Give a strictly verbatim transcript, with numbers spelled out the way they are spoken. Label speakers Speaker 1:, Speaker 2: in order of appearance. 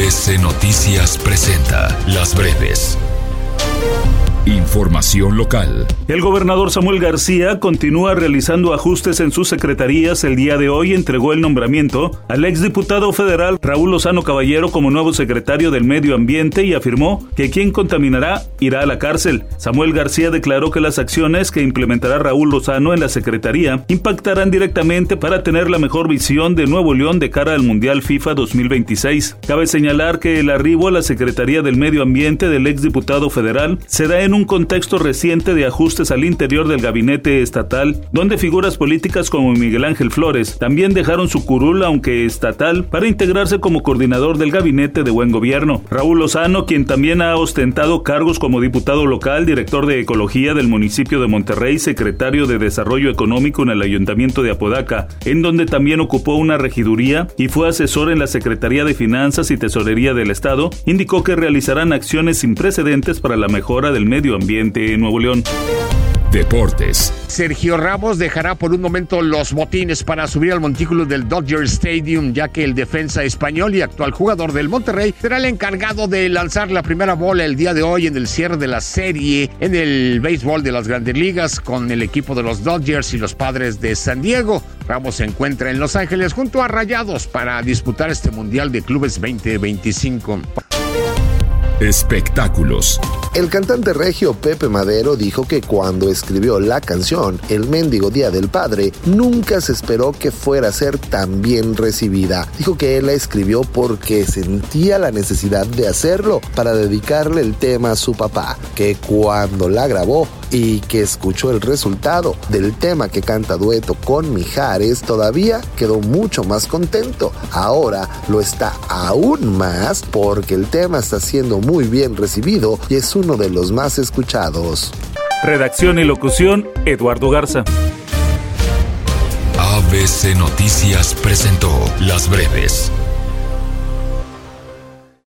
Speaker 1: A B C Noticias presenta Las Breves. Información local.
Speaker 2: El gobernador Samuel García continúa realizando ajustes en sus secretarías. El día de hoy entregó el nombramiento al exdiputado federal Raúl Lozano Caballero como nuevo secretario del Medio Ambiente y afirmó que quien contaminará irá a la cárcel. Samuel García declaró que las acciones que implementará Raúl Lozano en la secretaría impactarán directamente para tener la mejor visión de Nuevo León de cara al Mundial FIFA dos mil veintiséis. Cabe señalar que el arribo a la Secretaría del Medio Ambiente del exdiputado federal se da en un contexto reciente de ajustes al interior del gabinete estatal, donde figuras políticas como Miguel Ángel Flores también dejaron su curul, aunque estatal, para integrarse como coordinador del gabinete de buen gobierno. Raúl Lozano, quien también ha ostentado cargos como diputado local, director de Ecología del municipio de Monterrey, secretario de Desarrollo Económico en el Ayuntamiento de Apodaca, en donde también ocupó una regiduría y fue asesor en la Secretaría de Finanzas y Tesorería del Estado, indicó que realizarán acciones sin precedentes para la mejora del medio ambiente en Nuevo León.
Speaker 1: Deportes.
Speaker 3: Sergio Ramos dejará por un momento los botines para subir al montículo del Dodger Stadium, ya que el defensa español y actual jugador del Monterrey será el encargado de lanzar la primera bola el día de hoy en el cierre de la serie en el béisbol de las Grandes Ligas con el equipo de los Dodgers y los Padres de San Diego. Ramos se encuentra en Los Ángeles junto a Rayados para disputar este Mundial de Clubes veinte veinticinco.
Speaker 1: Espectáculos.
Speaker 4: El cantante regio Pepe Madero dijo que cuando escribió la canción El Mendigo Día del Padre, nunca se esperó que fuera a ser tan bien recibida. Dijo que él la escribió porque sentía la necesidad de hacerlo para dedicarle el tema a su papá, que cuando la grabó y que escuchó el resultado del tema que canta dueto con Mijares, todavía quedó mucho más contento. Ahora lo está aún más porque el tema está siendo muy bien recibido y es uno de los más escuchados.
Speaker 2: Redacción y locución, Eduardo Garza.
Speaker 1: A B C Noticias presentó Las Breves.